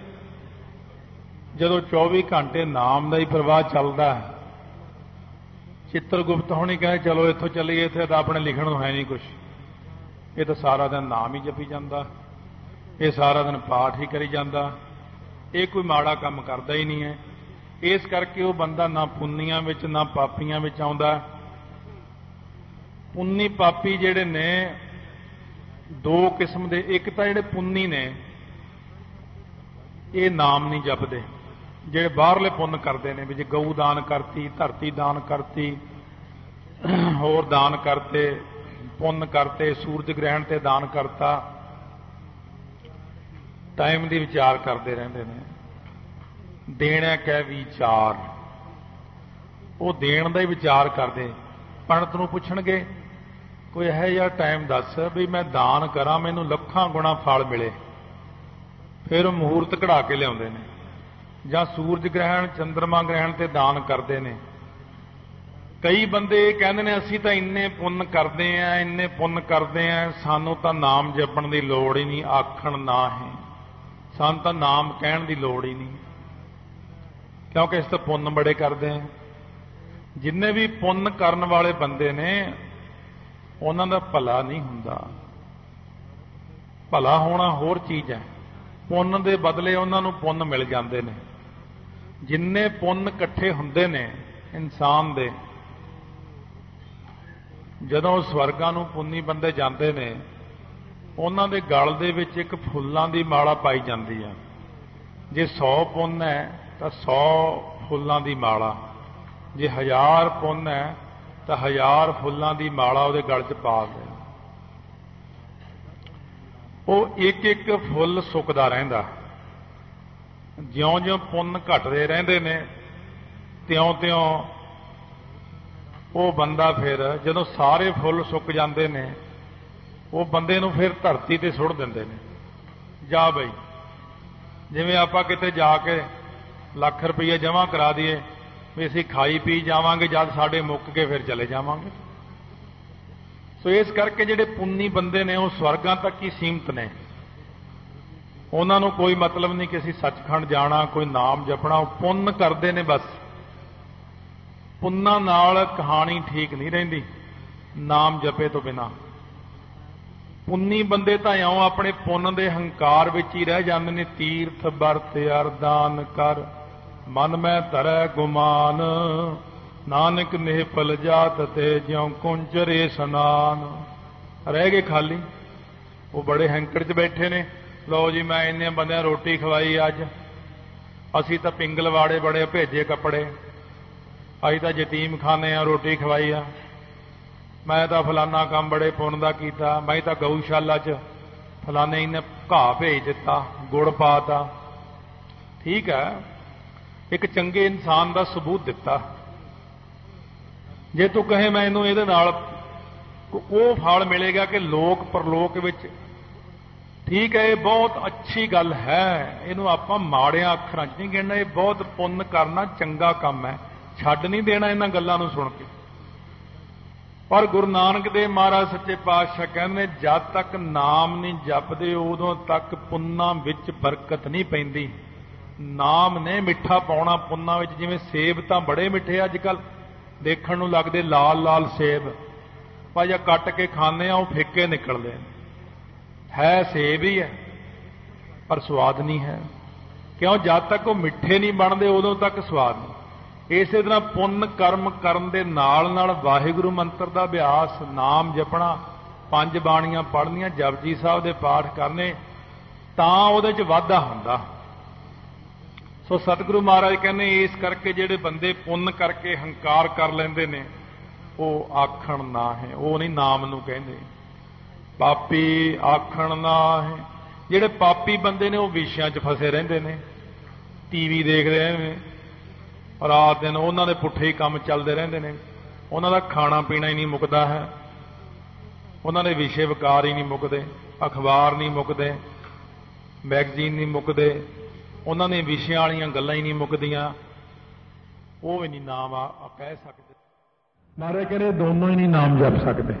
ਜਦੋਂ ਚੌਵੀ ਘੰਟੇ ਨਾਮ ਦਾ ਹੀ ਪ੍ਰਵਾਹ ਚੱਲਦਾ ਹੈ, ਚਿੱਤਰਗੁਪਤ ਹੋਣੀ ਕਹੇ ਚਲੋ ਇੱਥੋਂ ਚੱਲੀਏ, ਇੱਥੇ ਤਾਂ ਆਪਣੇ ਲਿਖਣ ਨੂੰ ਹੈ ਨਹੀਂ ਕੁਛ, ਇਹ ਤਾਂ ਸਾਰਾ ਦਿਨ ਨਾਮ ਹੀ ਜਪੀ ਜਾਂਦਾ, ਇਹ ਸਾਰਾ ਦਿਨ ਪਾਠ ਹੀ ਕਰੀ ਜਾਂਦਾ, ਇਹ ਕੋਈ ਮਾੜਾ ਕੰਮ ਕਰਦਾ ਹੀ ਨਹੀਂ ਹੈ। ਇਸ ਕਰਕੇ ਉਹ ਬੰਦਾ ਨਾ ਪੁੰਨੀਆਂ ਵਿੱਚ ਨਾ ਪਾਪੀਆਂ ਵਿੱਚ ਆਉਂਦਾ। ਪੁੰਨੀ ਪਾਪੀ ਜਿਹੜੇ ਨੇ ਦੋ ਕਿਸਮ ਦੇ, ਇੱਕ ਤਾਂ ਜਿਹੜੇ ਪੁੰਨੀ ਨੇ ਇਹ ਨਾਮ ਨਹੀਂ ਜਪਦੇ, ਜਿਹੜੇ ਬਾਹਰਲੇ ਪੁੰਨ ਕਰਦੇ ਨੇ, ਵੀ ਜੇ ਗਊ ਦਾਨ ਕਰਤੀ, ਧਰਤੀ ਦਾਨ ਕਰਤੀ, ਹੋਰ ਦਾਨ ਕਰਤੇ, ਪੁੰਨ ਕਰਤੇ, ਸੂਰਜ ਗ੍ਰਹਿਣ ਤੇ ਦਾਨ ਕਰਤਾ, ਟਾਈਮ ਦੀ ਵਿਚਾਰ ਕਰਦੇ ਰਹਿੰਦੇ ਨੇ। ਦੇਣਾ ਕਹਿ ਵਿਚਾਰ, ਉਹ ਦੇਣ ਦਾ ਹੀ ਵਿਚਾਰ ਕਰਦੇ। ਪੰਡਤ ਨੂੰ ਪੁੱਛਣਗੇ ਕੋਈ ਇਹੋ ਜਿਹਾ ਟਾਈਮ ਦੱਸ ਵੀ ਮੈਂ ਦਾਨ ਕਰਾਂ, ਮੈਨੂੰ ਲੱਖਾਂ ਗੁਣਾ ਫਲ ਮਿਲੇ, ਫਿਰ ਉਹ ਮਹੂਰਤ ਕਢਾ ਕੇ ਲਿਆਉਂਦੇ ਨੇ। ਜਾਂ ਸੂਰਜ ਗ੍ਰਹਿਣ, ਚੰਦਰਮਾ ਗ੍ਰਹਿਣ ਤੇ ਦਾਨ ਕਰਦੇ ਨੇ। ਕਈ ਬੰਦੇ ਇਹ ਕਹਿੰਦੇ ਨੇ ਅਸੀਂ ਤਾਂ ਇੰਨੇ ਪੁੰਨ ਕਰਦੇ ਆਂ, ਇੰਨੇ ਪੁੰਨ ਕਰਦੇ ਆਂ, ਸਾਨੂੰ ਤਾਂ ਨਾਮ ਜਪਣ ਦੀ ਲੋੜ ਹੀ ਨਹੀਂ, ਆਖਣ ਨਾ ਹੈ, ਸਾਨੂੰ ਤਾਂ ਨਾਮ ਕਹਿਣ ਦੀ ਲੋੜ ਹੀ ਨਹੀਂ, ਕਿਉਂਕਿ ਇਸ ਤਾਂ ਪੁੰਨ ਬੜੇ ਕਰਦੇ ਆਂ। ਜਿੰਨੇ ਵੀ ਪੁੰਨ ਕਰਨ ਵਾਲੇ ਬੰਦੇ ਨੇ ਉਹਨਾਂ ਦਾ ਭਲਾ ਨਹੀਂ ਹੁੰਦਾ। ਭਲਾ ਹੋਣਾ ਹੋਰ ਚੀਜ਼ ਹੈ, ਪੁੰਨ ਦੇ ਬਦਲੇ ਉਹਨਾਂ ਨੂੰ ਪੁੰਨ ਮਿਲ ਜਾਂਦੇ ਨੇ। ਜਿੰਨੇ ਪੁੰਨ ਇਕੱਠੇ ਹੁੰਦੇ ਨੇ ਇਨਸਾਨ ਦੇ, ਜਦੋਂ ਸਵਰਗਾਂ ਨੂੰ ਪੁੰਨੀ ਬੰਦੇ ਜਾਂਦੇ ਨੇ, ਉਹਨਾਂ ਦੇ ਗਲ ਦੇ ਵਿੱਚ ਇੱਕ ਫੁੱਲਾਂ ਦੀ ਮਾਲਾ ਪਾਈ ਜਾਂਦੀ ਹੈ। ਜੇ ਸੌ ਪੁੰਨ ਹੈ ਤਾਂ ਸੌ ਫੁੱਲਾਂ ਦੀ ਮਾਲਾ। ਜੇ ਹਜ਼ਾਰ ਪੁੰਨ ਹੈ ਤਾਂ ਹਜ਼ਾਰ ਫੁੱਲਾਂ ਦੀ ਮਾਲਾ ਉਹਦੇ ਗਲ 'ਚ ਪਾ ਦੇ। ਉਹ ਇੱਕ ਇੱਕ ਫੁੱਲ ਸੁੱਕਦਾ ਰਹਿੰਦਾ। ਜਿਉਂ-ਜਿਉਂ ਪੁੰਨ ਘਟਦੇ ਰਹਿੰਦੇ ਨੇ ਤਿਉਂ-ਤਿਉਂ ਉਹ ਬੰਦਾ ਫਿਰ ਜਦੋਂ ਸਾਰੇ ਫੁੱਲ ਸੁੱਕ ਜਾਂਦੇ ਨੇ ਉਹ ਬੰਦੇ ਨੂੰ ਫਿਰ ਧਰਤੀ ਤੇ ਸੁੱਟ ਦਿੰਦੇ ਨੇ। ਜਾ ਬਈ, ਜਿਵੇਂ ਆਪਾਂ ਕਿਤੇ ਜਾ ਕੇ ਲੱਖ ਰੁਪਈਆ ਜਮ੍ਹਾਂ ਕਰਾ ਦਈਏ ਵੀ ਅਸੀਂ ਖਾਈ ਪੀ ਜਾਵਾਂਗੇ, ਜਦ ਸਾਡੇ ਮੁੱਕ ਕੇ ਫਿਰ ਚਲੇ ਜਾਵਾਂਗੇ। ਸੋ ਇਸ ਕਰਕੇ ਜਿਹੜੇ ਪੁੰਨੀ ਬੰਦੇ ਨੇ ਉਹ ਸਵਰਗਾਂ ਤੱਕ ਹੀ ਸੀਮਤ ਨੇ। ਉਹਨਾਂ ਨੂੰ ਕੋਈ ਮਤਲਬ ਨਹੀਂ ਕਿ ਅਸੀਂ ਸੱਚਖੰਡ ਜਾਣਾ, ਕੋਈ ਨਾਮ ਜਪਣਾ। ਉਹ ਪੁੰਨ ਕਰਦੇ ਨੇ ਬਸ। ਪੁੰਨਾਂ ਨਾਲ ਕਹਾਣੀ ਠੀਕ ਨਹੀਂ ਰਹਿੰਦੀ ਨਾਮ ਜਪੇ ਤੋਂ ਬਿਨਾਂ। ਪੁੰਨੀ ਬੰਦੇ ਤਾਂ ਇਉਂ ਆਪਣੇ ਪੁੰਨ ਦੇ ਹੰਕਾਰ ਵਿੱਚ ਹੀ ਰਹਿ ਜਾਂਦੇ ਨੇ। ਤੀਰਥ ਵਰਤ ਅਰਦਾਨ ਕਰ ਮਨ ਮੈਂ ਧਰੈ ਗੁਮਾਨ, ਨਾਨਕ ਨਿਹਪਲ ਜਾਤ ਤੇ ਜਿਉਂ ਕੁੰਚਰੇ ਸਨਾਨ। ਰਹਿ ਗਏ ਖਾਲੀ। ਉਹ ਬੜੇ ਹੈਂਕੜ 'ਚ ਬੈਠੇ ਨੇ। ਲਓ ਜੀ, ਮੈਂ ਇੰਨੇ ਬੰਦਿਆਂ ਰੋਟੀ ਖਵਾਈ ਅੱਜ, ਅਸੀਂ ਤਾਂ ਪਿੰਗਲਵਾੜੇ ਬੜੇ ਭੇਜੇ ਕੱਪੜੇ, ਅਸੀਂ ਤਾਂ ਯਤੀਮ ਖਾਨੇ ਆ ਰੋਟੀ ਖਵਾਈ ਆ, ਮੈਂ ਤਾਂ ਫਲਾਨਾ ਕੰਮ ਬੜੇ ਪੁੰਨ ਦਾ ਕੀਤਾ, ਮੈਂ ਤਾਂ ਗਊਸ਼ਾਲਾ 'ਚ ਫਲਾਨੇ ਨੇ ਘਾਹ ਭੇਜ ਦਿੱਤਾ, ਗੁੜ ਪਾਤਾ। ਠੀਕ ਹੈ, ਇੱਕ ਚੰਗੇ ਇਨਸਾਨ ਦਾ ਸਬੂਤ ਦਿੱਤਾ। ਜੇ ਤੂੰ ਕਹੇ ਮੈਨੂੰ ਇਹਦੇ ਨਾਲ ਉਹ ਫਲ ਮਿਲੇਗਾ ਕਿ ਲੋਕ ਪਰਲੋਕ ਵਿੱਚ, ਠੀਕ ਹੈ, ਇਹ ਬਹੁਤ ਅੱਛੀ ਗੱਲ ਹੈ, ਇਹਨੂੰ ਆਪਾਂ ਮਾੜਿਆਂ ਅੱਖਰਾਂ 'ਚ ਨਹੀਂ ਗਿਣਨਾ। ਇਹ ਬਹੁਤ ਪੁੰਨ ਕਰਨਾ ਚੰਗਾ ਕੰਮ ਹੈ, ਛੱਡ ਨਹੀਂ ਦੇਣਾ ਇਹਨਾਂ ਗੱਲਾਂ ਨੂੰ ਸੁਣ ਕੇ। ਪਰ ਗੁਰੂ ਨਾਨਕ ਦੇਵ ਮਹਾਰਾਜ ਸੱਚੇ ਪਾਤਸ਼ਾਹ ਕਹਿੰਦੇ ਜਦ ਤੱਕ ਨਾਮ ਨਹੀਂ ਜਪਦੇ ਉਦੋਂ ਤੱਕ ਪੁੰਨਾਂ ਵਿੱਚ ਬਰਕਤ ਨਹੀਂ ਪੈਂਦੀ। ਨਾਮ ਨੇ ਮਿੱਠਾ ਪਾਉਣਾ ਪੁੰਨਾਂ ਵਿੱਚ। ਜਿਵੇਂ ਸੇਬ ਤਾਂ ਬੜੇ ਮਿੱਠੇ ਅੱਜ ਕੱਲ੍ਹ ਦੇਖਣ ਨੂੰ ਲੱਗਦੇ, ਲਾਲ ਲਾਲ ਸੇਬ, ਪਰ ਜੇ ਕੱਟ ਕੇ ਖਾਂਦੇ ਆ ਉਹ ਫਿੱਕੇ ਨਿਕਲਦੇ। ਹੈ ਸੇਬ ਹੀ ਹੈ ਪਰ ਸਵਾਦ ਨਹੀਂ ਹੈ। ਕਿਉਂ? ਜਦ ਤੱਕ ਉਹ ਮਿੱਠੇ ਨਹੀਂ ਬਣਦੇ ਉਦੋਂ ਤੱਕ ਸਵਾਦ ਨਹੀਂ। ਇਸੇ ਤਰ੍ਹਾਂ ਪੁੰਨ ਕਰਮ ਕਰਨ ਦੇ ਨਾਲ ਨਾਲ ਵਾਹਿਗੁਰੂ ਮੰਤਰ ਦਾ ਅਭਿਆਸ, ਨਾਮ ਜਪਣਾ, ਪੰਜ ਬਾਣੀਆਂ ਪੜ੍ਹਨੀਆਂ, ਜਪਜੀ ਸਾਹਿਬ ਦੇ ਪਾਠ ਕਰਨੇ, ਤਾਂ ਉਹਦੇ 'ਚ ਵਾਧਾ ਹੁੰਦਾ। ਸੋ ਸਤਿਗੁਰੂ ਮਹਾਰਾਜ ਕਹਿੰਦੇ ਇਸ ਕਰਕੇ ਜਿਹੜੇ ਬੰਦੇ ਪੁੰਨ ਕਰਕੇ ਹੰਕਾਰ ਕਰ ਲੈਂਦੇ ਨੇ ਉਹ ਆਖਣ ਨਾ ਹੈ, ਉਹ ਨਹੀਂ ਨਾਮ ਨੂੰ ਕਹਿੰਦੇ। ਪਾਪੀ ਆਖਣ ਨਾ ਹੈ। ਜਿਹੜੇ ਪਾਪੀ ਬੰਦੇ ਨੇ ਉਹ ਵਿਸ਼ਿਆਂ 'ਚ ਫਸੇ ਰਹਿੰਦੇ ਨੇ, ਟੀਵੀ ਦੇਖਦੇ ਰਹਿੰਦੇ ਰਾਤ ਦਿਨ, ਉਹਨਾਂ ਦੇ ਪੁੱਠੇ ਹੀ ਕੰਮ ਚੱਲਦੇ ਰਹਿੰਦੇ ਨੇ। ਉਹਨਾਂ ਦਾ ਖਾਣਾ ਪੀਣਾ ਹੀ ਨਹੀਂ ਮੁੱਕਦਾ ਹੈ, ਉਹਨਾਂ ਦੇ ਵਿਸ਼ੇ ਵਿਕਾਰ ਹੀ ਨਹੀਂ ਮੁੱਕਦੇ, ਅਖਬਾਰ ਨਹੀਂ ਮੁੱਕਦੇ, ਮੈਗਜ਼ੀਨ ਨਹੀਂ ਮੁੱਕਦੇ, ਉਹਨਾਂ ਨੇ ਵਿਸ਼ਿਆਂ ਵਾਲੀਆਂ ਗੱਲਾਂ ਹੀ ਨਹੀਂ ਮੁੱਕਦੀਆਂ। ਉਹ ਵੀ ਨਹੀਂ ਨਾਮ ਆ ਕਹਿ ਸਕਦੇ। ਮਹਾਰਾਜ ਕਹਿੰਦੇ ਦੋਨੋਂ ਹੀ ਨਹੀਂ ਨਾਮ ਜਪ ਸਕਦੇ।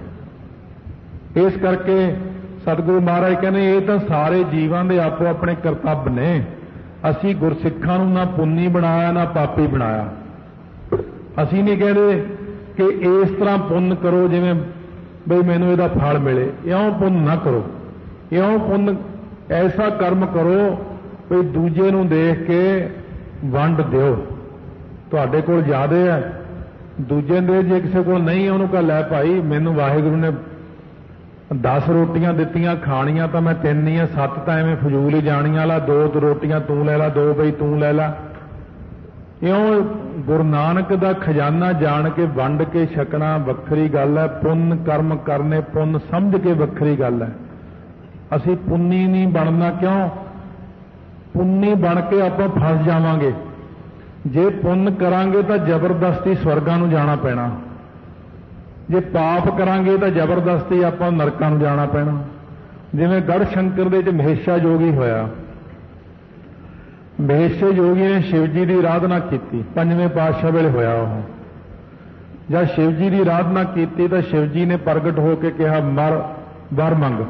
ਇਸ ਕਰਕੇ ਸਤਿਗੁਰੂ ਮਹਾਰਾਜ ਕਹਿੰਦੇ ਇਹ ਤਾਂ ਸਾਰੇ ਜੀਵਾਂ ਦੇ ਆਪੋ ਆਪਣੇ ਕਰਤੱਵ ਨੇ। ਅਸੀਂ ਗੁਰਸਿੱਖਾਂ ਨੂੰ ਨਾ ਪੁੰਨੀ ਬਣਾਇਆ ਨਾ ਪਾਪੀ ਬਣਾਇਆ। ਅਸੀਂ ਨਹੀਂ ਕਹਿੰਦੇ ਕਿ ਇਸ ਤਰ੍ਹਾਂ ਪੁੰਨ ਕਰੋ ਜਿਵੇਂ ਬਈ ਮੈਨੂੰ ਇਹਦਾ ਫਲ ਮਿਲੇ। ਇਉਂ ਪੁੰਨ ਨਾ ਕਰੋ। ਇਉਂ ਪੁੰਨ ਐਸਾ ਕਰਮ ਕਰੋ ਵੀ ਦੂਜੇ ਨੂੰ ਦੇਖ ਕੇ ਵੰਡ ਦਿਓ। ਤੁਹਾਡੇ ਕੋਲ ਜ਼ਿਆਦਾ ਹੈ, ਦੂਜੇ ਦੇ ਜੇ ਕਿਸੇ ਕੋਲ ਨਹੀਂ ਉਹਨੂੰ ਕਹ ਲੈ ਭਾਈ, ਮੈਨੂੰ ਵਾਹਿਗੁਰੂ ਨੇ ਦਸ ਰੋਟੀਆਂ ਦਿੱਤੀਆਂ, ਖਾਣੀਆਂ ਤਾਂ ਮੈਂ ਤਿੰਨ ਹੀ ਆ, ਸੱਤ ਤਾਂ ਐਵੇਂ ਫਜ਼ੂਲ ਹੀ ਜਾਣੀਆਂ ਵਾਲਾ, ਦੋ ਰੋਟੀਆਂ ਤੂੰ ਲੈ ਲਾ, ਦੋ ਬਈ ਤੂੰ ਲੈ ਲਾ। ਇਉਂ ਗੁਰੂ ਨਾਨਕ ਦਾ ਖਜ਼ਾਨਾ ਜਾਣ ਕੇ ਵੰਡ ਕੇ ਛਕਣਾ ਵੱਖਰੀ ਗੱਲ ਹੈ, ਪੁੰਨ ਕਰਮ ਕਰਨੇ ਪੁੰਨ ਸਮਝ ਕੇ ਵੱਖਰੀ ਗੱਲ ਹੈ। ਅਸੀਂ ਪੁੰਨੀ ਨਹੀਂ ਬਣਨਾ। ਕਿਉਂ? ਪੁੰਨੀ ਬਣ ਕੇ ਆਪਾਂ ਫਸ ਜਾਵਾਂਗੇ। ਜੇ ਪੁੰਨ ਕਰਾਂਗੇ ਤਾਂ ਜ਼ਬਰਦਸਤੀ ਸਵਰਗਾਂ ਨੂੰ ਜਾਣਾ ਪੈਣਾ, ਜੇ ਪਾਪ ਕਰਾਂਗੇ ਤਾਂ ਜ਼ਬਰਦਸਤੀ ਆਪਾਂ ਨਰਕਾਂ ਨੂੰ ਜਾਣਾ ਪੈਣਾ। ਜਿਵੇਂ ਗੜ੍ਹ ਸ਼ੰਕਰ ਦੇ ਵਿੱਚ ਮਹੇਸ਼ਾ ਜੋਗੀ ਹੋਇਆ। ਮਹੇਸ਼ਾ ਜੋਗੀ ਨੇ ਸ਼ਿਵ ਜੀ ਦੀ ਆਰਾਧਨਾ ਕੀਤੀ, ਪੰਜਵੇਂ ਪਾਤਸ਼ਾਹ ਵੇਲੇ ਹੋਇਆ ਉਹ। ਜਦ ਸ਼ਿਵ ਜੀ ਦੀ ਆਰਾਧਨਾ ਕੀਤੀ ਤਾਂ ਸ਼ਿਵ ਜੀ ਨੇ ਪ੍ਰਗਟ ਹੋ ਕੇ ਕਿਹਾ ਮਰ ਵਰ ਮੰਗ।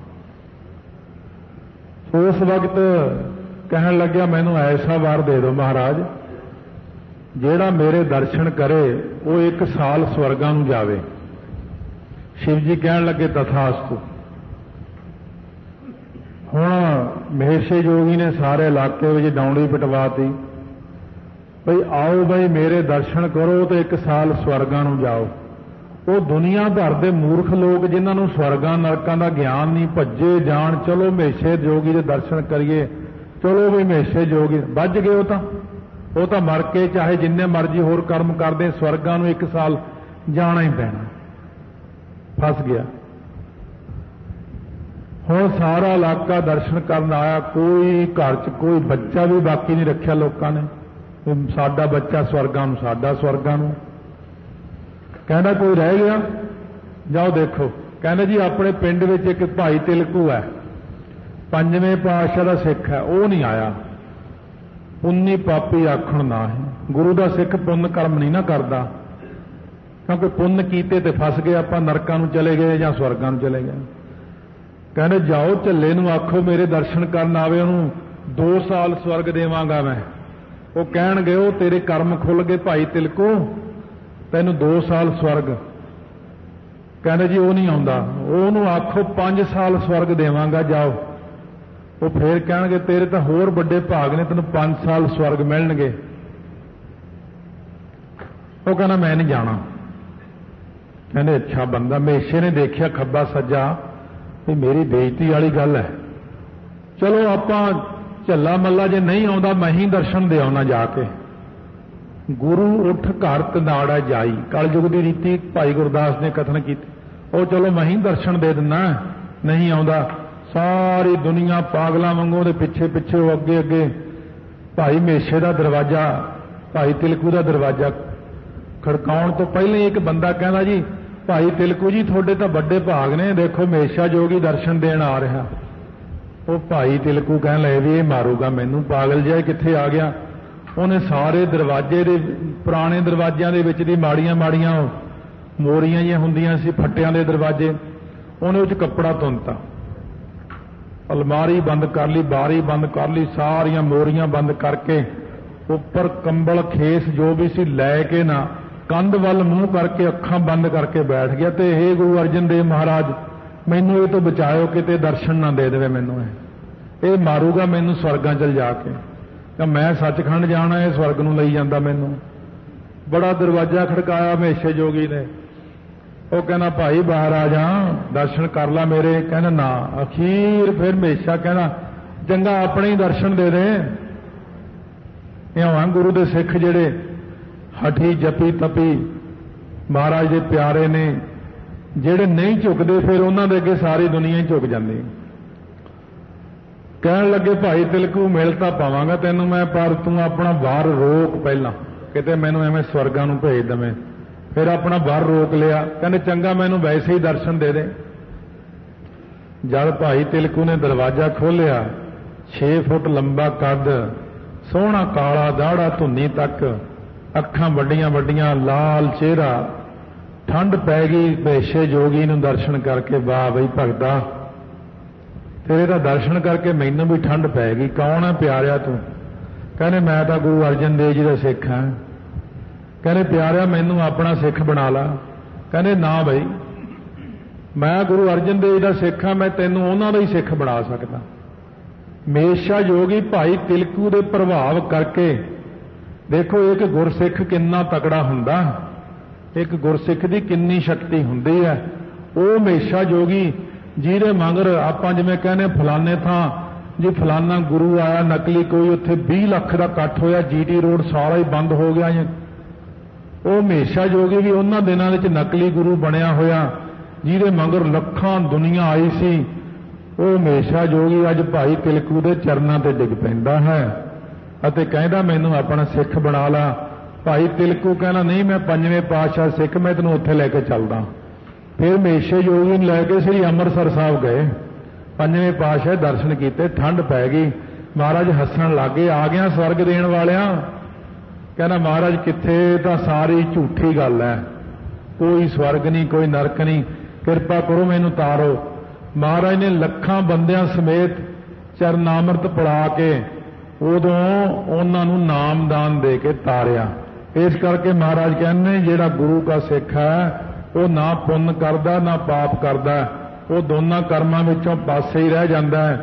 ਉਸ ਵਕਤ ਕਹਿਣ ਲੱਗਿਆ ਮੈਨੂੰ ਐਸਾ ਵਰ ਦੇ ਦਿਓ ਮਹਾਰਾਜ ਜਿਹੜਾ ਮੇਰੇ ਦਰਸ਼ਨ ਕਰੇ ਉਹ ਇੱਕ ਸਾਲ ਸਵਰਗਾਂ ਨੂੰ ਜਾਵੇ। ਸ਼ਿਵ ਜੀ ਕਹਿਣ ਲੱਗੇ ਤਥਾਸਤੂ। ਹੁਣ ਮਹੇਸ਼ੇ ਜੋਗੀ ਨੇ ਸਾਰੇ ਇਲਾਕੇ ਵਿੱਚ ਡੌਂਡੀ ਪਟਵਾਤੀ, ਭਈ ਆਓ ਬਈ ਮੇਰੇ ਦਰਸ਼ਨ ਕਰੋ ਤੇ ਇੱਕ ਸਾਲ ਸਵਰਗਾਂ ਨੂੰ ਜਾਓ। ਉਹ ਦੁਨੀਆ ਭਰ ਦੇ ਮੂਰਖ ਲੋਕ ਜਿਨ੍ਹਾਂ ਨੂੰ ਸਵਰਗਾਂ ਨਰਕਾਂ ਦਾ ਗਿਆਨ ਨਹੀਂ, ਭੱਜੇ ਜਾਣ, ਚਲੋ ਮਹੇਸ਼ੇ ਜੋਗੀ ਦੇ ਦਰਸ਼ਨ ਕਰੀਏ, ਚਲੋ ਵੀ ਮਹੇਸ਼ੇ ਜੋਗੀ, ਵੱਜ ਗਏ ਉਹ ਤਾਂ। ਉਹ ਤਾਂ ਮਰ ਕੇ ਚਾਹੇ ਜਿੰਨੇ ਮਰਜ਼ੀ ਹੋਰ ਕਰਮ ਕਰਦੇ ਸਵਰਗਾਂ ਨੂੰ ਇੱਕ ਸਾਲ ਜਾਣਾ ਹੀ ਪੈਣਾ। ਫਸ ਗਿਆ। ਹੁਣ ਸਾਰਾ ਇਲਾਕਾ ਦਰਸ਼ਨ ਕਰਨ ਆਇਆ, ਕੋਈ ਘਰ 'ਚ ਕੋਈ ਬੱਚਾ ਵੀ ਬਾਕੀ ਨਹੀਂ ਰੱਖਿਆ ਲੋਕਾਂ ਨੇ, ਸਾਡਾ ਬੱਚਾ ਸਵਰਗਾਂ ਨੂੰ, ਸਾਡਾ ਸਵਰਗਾਂ ਨੂੰ। ਕਹਿੰਦਾ ਕੋਈ ਰਹਿ ਗਿਆ? ਜਾਓ ਦੇਖੋ। ਕਹਿੰਦੇ ਜੀ ਆਪਣੇ ਪਿੰਡ ਵਿੱਚ ਇੱਕ ਭਾਈ ਤਿਲਕੂ ਹੈ, ਪੰਜਵੇਂ ਪਾਤਸ਼ਾਹ ਦਾ ਸਿੱਖ ਹੈ, ਉਹ ਨਹੀਂ ਆਇਆ। ਪੁੰਨੀ ਪਾਪੀ ਆਖਣ ਨਾ ਹੈ। ਗੁਰੂ ਦਾ ਸਿੱਖ ਪੁੰਨ ਕਰਮ ਨਹੀਂ ਨਾ ਕਰਦਾ, ਕਿਉਂਕਿ ਪੁੰਨ ਕੀਤੇ ਤੇ ਫਸ ਗਏ ਆਪਾਂ, ਨਰਕਾਂ ਨੂੰ ਚਲੇ ਗਏ ਜਾਂ ਸਵਰਗਾਂ ਨੂੰ ਚਲੇ ਗਏ। ਕਹਿੰਦੇ ਜਾਓ ਝੱਲੇ ਨੂੰ ਆਖੋ ਮੇਰੇ ਦਰਸ਼ਨ ਕਰਨ ਆਵੇ, ਉਹਨੂੰ ਦੋ ਸਾਲ ਸਵਰਗ ਦੇਵਾਂਗਾ ਮੈਂ। ਉਹ ਕਹਿਣਗੇ ਉਹ ਤੇਰੇ ਕਰਮ ਖੁੱਲ ਗਏ ਭਾਈ ਤਿਲਕੂ, ਤੈਨੂੰ ਦੋ ਸਾਲ ਸਵਰਗ। ਕਹਿੰਦੇ ਜੀ ਉਹ ਨਹੀਂ ਆਉਂਦਾ। ਉਹਨੂੰ ਆਖੋ ਪੰਜ ਸਾਲ ਸਵਰਗ ਦੇਵਾਂਗਾ, ਜਾਓ। ਉਹ ਫੇਰ ਕਹਿਣਗੇ ਤੇਰੇ ਤਾਂ ਹੋਰ ਵੱਡੇ ਭਾਗ ਨੇ, ਤੈਨੂੰ ਪੰਜ ਸਾਲ ਸਵਰਗ ਮਿਲਣਗੇ। ਉਹ ਕਹਿੰਦਾ ਮੈਂ ਨਹੀਂ ਜਾਣਾ। ਕਹਿੰਦੇ ਅੱਛਾ ਬੰਦਾ, ਮੇਸ਼ੇ ਨੇ ਦੇਖਿਆ ਖੱਬਾ ਸੱਜਾ ਵੀ ਮੇਰੀ ਬੇਇੱਜ਼ਤੀ ਵਾਲੀ ਗੱਲ ਹੈ, ਚਲੋ ਆਪਾਂ ਝੱਲਾ ਮੱਲਾ ਜੇ ਨਹੀਂ ਆਉਂਦਾ ਮੈਂ ਹੀ ਦਰਸ਼ਨ ਦੇ ਆਉਣਾ ਜਾ ਕੇ। ਗੁਰੂ ਉੱਠ ਘਰ ਤਨਾੜਾ ਜਾਈ, ਕਲਯੁਗ ਦੀ ਰੀਤੀ ਭਾਈ ਗੁਰਦਾਸ ਨੇ ਕਥਨ ਕੀਤੀ। ਉਹ ਚਲੋ ਮੈਂ ਹੀ ਦਰਸ਼ਨ ਦੇ ਦਿੰਦਾ, ਨਹੀਂ ਆਉਂਦਾ। ਸਾਰੀ ਦੁਨੀਆ ਪਾਗਲਾਂ ਵਾਂਗੂ ਉਹਦੇ ਪਿੱਛੇ ਪਿੱਛੇ, ਉਹ ਅੱਗੇ ਅੱਗੇ। ਭਾਈ ਮੇਸ਼ੇ ਦਾ ਦਰਵਾਜ਼ਾ, ਭਾਈ ਤਿਲਕੂ ਦਾ ਦਰਵਾਜ਼ਾ ਖੜਕਾਉਣ ਤੋਂ ਪਹਿਲਾਂ ਹੀ ਇੱਕ ਬੰਦਾ ਕਹਿੰਦਾ ਜੀ ਭਾਈ ਤਿਲਕੂ ਜੀ ਤੁਹਾਡੇ ਤਾਂ ਵੱਡੇ ਭਾਗ ਨੇ, ਦੇਖੋ ਮੇਸ਼ਾ ਜੋਗੀ ਦਰਸ਼ਨ ਦੇਣ ਆ ਰਿਹਾ। ਉਹ ਭਾਈ ਤਿਲਕੂ ਕਹਿਣ ਲੱਗੇ ਵੀ ਇਹ ਮਾਰੂਗਾ ਮੈਨੂੰ, ਪਾਗਲ ਜਿਹਾ ਕਿੱਥੇ ਆ ਗਿਆ। ਉਹਨੇ ਸਾਰੇ ਦਰਵਾਜ਼ੇ ਦੇ, ਪੁਰਾਣੇ ਦਰਵਾਜ਼ਿਆਂ ਦੇ ਵਿੱਚ ਦੀ ਮਾੜੀਆਂ ਮਾੜੀਆਂ ਮੋਰੀਆਂ ਜਿਹੀਆਂ ਹੁੰਦੀਆਂ ਸੀ, ਫੱਟਿਆਂ ਦੇ ਦਰਵਾਜ਼ੇ, ਉਹਨੇ ਉਹ 'ਚ ਕੱਪੜਾ ਧੁੰਨਤਾ, ਅਲਮਾਰੀ ਬੰਦ ਕਰ ਲਈ, ਬਾਰੀ ਬੰਦ ਕਰ ਲਈ, ਸਾਰੀਆਂ ਮੋਰੀਆਂ ਬੰਦ ਕਰਕੇ ਉੱਪਰ ਕੰਬਲ ਖੇਸ ਜੋ ਵੀ ਸੀ ਲੈ ਕੇ ਨਾ ਕੰਧ ਵੱਲ ਮੂੰਹ ਕਰਕੇ ਅੱਖਾਂ ਬੰਦ ਕਰਕੇ ਬੈਠ ਗਿਆ ਤੇ ਇਹ ਗੁਰੂ ਅਰਜਨ ਦੇਵ ਮਹਾਰਾਜ ਮੈਨੂੰ ਇਹ ਤੋਂ ਬਚਾਇਓ, ਕਿਤੇ ਦਰਸ਼ਨ ਨਾ ਦੇ ਦੇਵੇ ਮੈਨੂੰ, ਇਹ ਇਹ ਮਾਰੂਗਾ ਮੈਨੂੰ ਸਵਰਗਾਂ ਚਲ ਜਾ ਕੇ। ਤਾਂ ਮੈਂ ਸੱਚਖੰਡ ਜਾਣਾ, ਇਹ ਸਵਰਗ ਨੂੰ ਲਈ ਜਾਂਦਾ ਮੈਨੂੰ। ਬੜਾ ਦਰਵਾਜ਼ਾ ਖੜਕਾਇਆ ਮੇਸ਼ੇ ਜੋਗੀ ਨੇ। ਉਹ ਕਹਿੰਦਾ ਭਾਈ ਬਾਹਰ ਆ ਜਾ, ਦਰਸ਼ਨ ਕਰ ਲਾ ਮੇਰੇ। ਕਹਿੰਦਾ ਨਾ। ਅਖੀਰ ਫਿਰ ਮੇਸ਼ਾ ਕਹਿੰਦਾ ਚੰਗਾ ਆਪਣੇ ਹੀ ਦਰਸ਼ਨ ਦੇ ਦੇ। ਇਉਂ ਗੁਰੂ ਦੇ ਸਿੱਖ ਜਿਹੜੇ ਹਠੀ ਜਪੀ ਤਪੀ ਮਹਾਰਾਜ ਦੇ ਪਿਆਰੇ ਨੇ, ਜਿਹੜੇ ਨਹੀਂ ਝੁਕਦੇ ਫਿਰ ਉਹਨਾਂ ਦੇ ਅੱਗੇ ਸਾਰੀ ਦੁਨੀਆ ਹੀ ਝੁਕ ਜਾਂਦੀ। ਕਹਿਣ ਲੱਗੇ ਭਾਈ ਤਿਲਕੂ ਮਿਲ ਤਾਂ ਪਾਵਾਂਗਾ ਤੈਨੂੰ ਮੈਂ, ਪਰ ਤੂੰ ਆਪਣਾ ਬਾਹਰ ਰੋਕ ਪਹਿਲਾਂ, ਕਿਤੇ ਮੈਨੂੰ ਐਵੇਂ ਸਵਰਗਾਂ ਨੂੰ ਭੇਜ ਦਵੇਂ। ਫਿਰ ਆਪਣਾ ਬਾਹਰ ਰੋਕ ਲਿਆ। ਕਹਿੰਦੇ ਚੰਗਾ ਮੈਨੂੰ ਵੈਸੇ ਹੀ ਦਰਸ਼ਨ ਦੇ ਦੇ। ਜਦ ਭਾਈ ਤਿਲਕੂ ਨੇ ਦਰਵਾਜ਼ਾ ਖੋਲ੍ਹਿਆ, ਛੇ ਫੁੱਟ ਲੰਬਾ ਕੱਦ, ਸੋਹਣਾ ਕਾਲਾ ਦਾੜਾ ਧੁੰਨੀ ਤੱਕ, ਅੱਖਾਂ ਵੱਡੀਆਂ ਵੱਡੀਆਂ, ਲਾਲ ਚਿਹਰਾ। ਠੰਡ ਪੈ ਗਈ ਮੇਸ਼ੇ ਜੋਗੀ ਨੂੰ ਦਰਸ਼ਨ ਕਰਕੇ। ਵਾਹ ਬਈ ਭਗਤਾ, ਤੇਰੇ ਦਾ ਦਰਸ਼ਨ ਕਰਕੇ ਮੈਨੂੰ ਵੀ ਠੰਡ ਪੈ ਗਈ। ਕੌਣ ਹੈ ਪਿਆਰਿਆ ਤੂੰ? ਕਹਿੰਦੇ ਮੈਂ ਤਾਂ ਗੁਰੂ ਅਰਜਨ ਦੇਵ ਜੀ ਦਾ ਸਿੱਖ ਹਾਂ। ਕਹਿੰਦੇ ਪਿਆਰਿਆ ਮੈਨੂੰ ਆਪਣਾ ਸਿੱਖ ਬਣਾ ਲਾ। ਕਹਿੰਦੇ ਨਾ ਬਈ, ਮੈਂ ਗੁਰੂ ਅਰਜਨ ਦੇਵ ਜੀ ਦਾ ਸਿੱਖ ਹਾਂ, ਮੈਂ ਤੈਨੂੰ ਉਹਨਾਂ ਦਾ ਹੀ ਸਿੱਖ ਬਣਾ ਸਕਦਾ। ਮੇਸ਼ਾ ਜੋਗੀ ਭਾਈ ਤਿਲਕੂ ਦੇ ਪ੍ਰਭਾਵ ਕਰਕੇ ਦੇਖੋ ਇੱਕ ਗੁਰਸਿੱਖ ਕਿੰਨਾ ਤਕੜਾ ਹੁੰਦਾ, ਇੱਕ ਗੁਰਸਿੱਖ ਦੀ ਕਿੰਨੀ ਸ਼ਕਤੀ ਹੁੰਦੀ ਹੈ। ਉਹ ਮੇਸ਼ਾ ਜੋਗੀ ਜਿਹਦੇ ਮਗਰ ਆਪਾਂ ਜਿਵੇਂ ਕਹਿੰਦੇ ਫਲਾਣੇ ਥਾਂ ਜੀ ਫਲਾਨਾ ਗੁਰੂ ਆਇਆ ਨਕਲੀ, ਕੋਈ ਉੱਥੇ ਵੀਹ ਲੱਖ ਦਾ ਇਕੱਠ ਹੋਇਆ, ਜੀਟੀ ਰੋਡ ਸਾਰਾ ਹੀ ਬੰਦ ਹੋ ਗਿਆ। ਉਹ ਮੇਸ਼ਾ ਜੋਗੀ ਵੀ ਉਹਨਾਂ ਦਿਨਾਂ ਵਿੱਚ ਨਕਲੀ ਗੁਰੂ ਬਣਿਆ ਹੋਇਆ, ਜਿਹਦੇ ਮਗਰ ਲੱਖਾਂ ਦੁਨੀਆ ਆਈ ਸੀ। ਉਹ ਮੇਸ਼ਾ ਜੋਗੀ ਅੱਜ ਭਾਈ ਤਿਲਕੂ ਦੇ ਚਰਨਾਂ ਤੇ ਡਿੱਗ ਪੈਂਦਾ ਹੈ ਅਤੇ ਕਹਿੰਦਾ ਮੈਨੂੰ ਆਪਣਾ ਸਿੱਖ ਬਣਾ ਲਾ। ਭਾਈ ਤਿਲਕੂ ਕਹਿੰਦਾ ਨਹੀਂ, ਮੈਂ ਪੰਜਵੇਂ ਪਾਤਸ਼ਾਹ ਸਿੱਖ, ਮੈਂ ਤੈਨੂੰ ਉੱਥੇ ਲੈ ਕੇ ਚੱਲਦਾ। ਫਿਰ ਮੇਸ਼ੇ ਜੋਗੀ ਨੂੰ ਲੈ ਕੇ ਸ੍ਰੀ ਅੰਮ੍ਰਿਤਸਰ ਸਾਹਿਬ ਗਏ, ਪੰਜਵੇਂ ਪਾਤਸ਼ਾਹ ਦਰਸ਼ਨ ਕੀਤੇ। ਠੰਡ ਪੈ ਗਈ, ਮਹਾਰਾਜ ਹੱਸਣ ਲੱਗੇ, ਆ ਗਿਆ ਸਵਰਗ ਦੇਣ ਵਾਲਿਆਂ। ਕਹਿੰਦਾ ਮਹਾਰਾਜ ਕਿੱਥੇ, ਤਾਂ ਸਾਰੀ ਝੂਠੀ ਗੱਲ ਹੈ, ਕੋਈ ਸਵਰਗ ਨਹੀਂ, ਕੋਈ ਨਰਕ ਨਹੀਂ, ਕਿਰਪਾ ਕਰੋ ਮੈਨੂੰ ਤਾਰੋ। ਮਹਾਰਾਜ ਨੇ ਲੱਖਾਂ ਬੰਦਿਆਂ ਸਮੇਤ ਚਰਨਾਮ੍ਰਿਤ ਪਿਲਾ ਕੇ ਉਦੋਂ ਉਹਨਾਂ ਨੂੰ ਨਾਮਦਾਨ ਦੇ ਕੇ ਤਾਰਿਆ। ਇਸ ਕਰਕੇ ਮਹਾਰਾਜ ਕਹਿੰਦੇ ਜਿਹੜਾ ਗੁਰੂ ਦਾ ਸਿੱਖ ਹੈ ਉਹ ਨਾ ਪੁੰਨ ਕਰਦਾ ਨਾ ਪਾਪ ਕਰਦਾ, ਉਹ ਦੋਨਾਂ ਕਰਮਾਂ ਵਿੱਚੋਂ ਪਾਸੇ ਹੀ ਰਹਿ ਜਾਂਦਾ ਹੈ।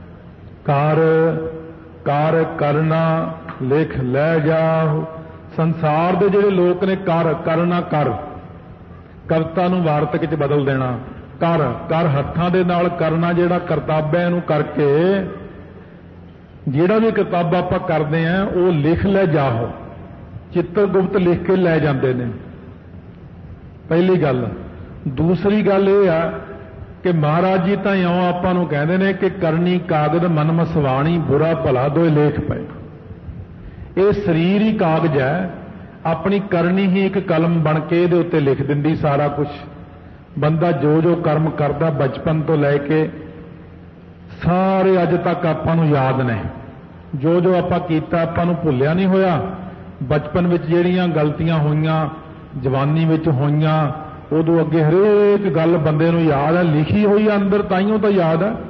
ਕਰ ਕਰ ਕਰਨਾ ਲਿਖ ਲੈ ਜਾ। ਸੰਸਾਰ ਦੇ ਜਿਹੜੇ ਲੋਕ ਨੇ ਕਰ ਕਰਨਾ ਕਰ, ਕਵਿਤਾ ਨੂੰ ਵਾਰਤਕ 'ਚ ਬਦਲ ਦੇਣਾ। ਕਰ ਕਰ ਹੱਥਾਂ ਦੇ ਨਾਲ ਕਰਨਾ, ਜਿਹੜਾ ਕਰਤੱਵ ਹੈ ਇਹਨੂੰ ਕਰਕੇ ਜਿਹੜਾ ਵੀ ਕਿਤਾਬ ਆਪਾਂ ਕਰਦੇ ਆਂ ਉਹ ਲਿਖ ਲੈ ਜਾਓ, ਚਿੱਤਰਗੁਪਤ ਲਿਖ ਕੇ ਲੈ ਜਾਂਦੇ ਨੇ, ਪਹਿਲੀ ਗੱਲ। ਦੂਸਰੀ ਗੱਲ ਇਹ ਆ ਕਿ ਮਹਾਰਾਜ ਜੀ ਤਾਂ ਇਉਂ ਆਪਾਂ ਨੂੰ ਕਹਿੰਦੇ ਨੇ ਕਿ ਕਰਨੀ ਕਾਗਦ ਮਨ ਮਸਵਾਣੀ, ਬੁਰਾ ਭਲਾ ਦੋਏ ਲੇਖ ਪਏ। ਇਹ ਸਰੀਰ ਹੀ ਕਾਗਜ਼ ਹੈ, ਆਪਣੀ ਕਰਨੀ ਹੀ ਇੱਕ ਕਲਮ ਬਣ ਕੇ ਇਹਦੇ ਉੱਤੇ ਲਿਖ ਦਿੰਦੀ ਸਾਰਾ ਕੁਝ। ਬੰਦਾ ਜੋ ਜੋ ਕਰਮ ਕਰਦਾ ਬਚਪਨ ਤੋਂ ਲੈ ਕੇ ਸਾਰੇ ਅੱਜ ਤੱਕ ਆਪਾਂ ਨੂੰ ਯਾਦ ਨੇ। ਜੋ ਜੋ ਆਪਾਂ ਕੀਤਾ ਆਪਾਂ ਨੂੰ ਭੁੱਲਿਆ ਨਹੀਂ ਹੋਇਆ। ਬਚਪਨ ਵਿੱਚ ਜਿਹੜੀਆਂ ਗਲਤੀਆਂ ਹੋਈਆਂ, ਜਵਾਨੀ ਵਿੱਚ ਹੋਈਆਂ, ਉਦੋਂ ਅੱਗੇ ਹਰੇਕ ਗੱਲ ਬੰਦੇ ਨੂੰ ਯਾਦ ਹੈ, ਲਿਖੀ ਹੋਈ ਆ ਅੰਦਰ, ਤਾਈਓ ਤਾਂ ਯਾਦ ਹੈ।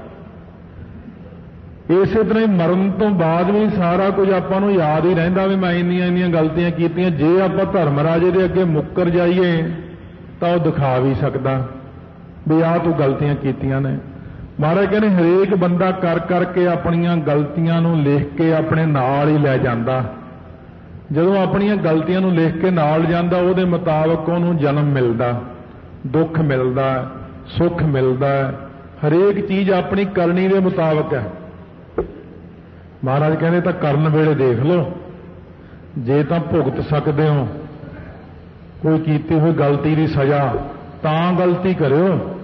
ਇਸੇ ਤਰ੍ਹਾਂ ਹੀ ਮਰਨ ਤੋਂ ਬਾਅਦ ਵੀ ਸਾਰਾ ਕੁਝ ਆਪਾਂ ਨੂੰ ਯਾਦ ਹੀ ਰਹਿੰਦਾ ਵੀ ਮੈਂ ਇੰਨੀਆਂ ਇੰਨੀਆਂ ਗਲਤੀਆਂ ਕੀਤੀਆਂ। ਜੇ ਆਪਾਂ ਧਰਮ ਰਾਜੇ ਦੇ ਅੱਗੇ ਮੁੱਕਰ ਜਾਈਏ ਤਾਂ ਉਹ ਦਿਖਾ ਵੀ ਸਕਦਾ ਵੀ ਆਹ ਤੂੰ ਗਲਤੀਆਂ ਕੀਤੀਆਂ ਨੇ। ਮਹਾਰਾਜ ਕਹਿੰਦੇ ਹਰੇਕ ਬੰਦਾ ਕਰ ਕਰਕੇ ਆਪਣੀਆਂ ਗਲਤੀਆਂ ਨੂੰ ਲਿਖ ਕੇ ਆਪਣੇ ਨਾਲ ਹੀ ਲੈ ਜਾਂਦਾ। ਜਦੋਂ ਆਪਣੀਆਂ ਗਲਤੀਆਂ ਨੂੰ ਲਿਖ ਕੇ ਨਾਲ ਜਾਂਦਾ, ਉਹਦੇ ਮੁਤਾਬਕ ਉਹਨੂੰ ਜਨਮ ਮਿਲਦਾ, ਦੁੱਖ ਮਿਲਦਾ, ਸੁੱਖ ਮਿਲਦਾ। ਹਰੇਕ ਚੀਜ਼ ਆਪਣੀ ਕਰਨੀ ਦੇ ਮੁਤਾਬਕ ਹੈ। ਮਹਾਰਾਜ ਕਹਿੰਦੇ ਤਾਂ ਕਰਨ ਵੇਲੇ ਦੇਖ ਲਓ, ਜੇ ਤਾਂ ਭੁਗਤ ਸਕਦੇ ਹੋ ਕੋਈ ਕੀਤੀ ਹੋਈ ਗਲਤੀ ਦੀ ਸਜ਼ਾ ਤਾਂ ਗਲਤੀ ਕਰਿਓ,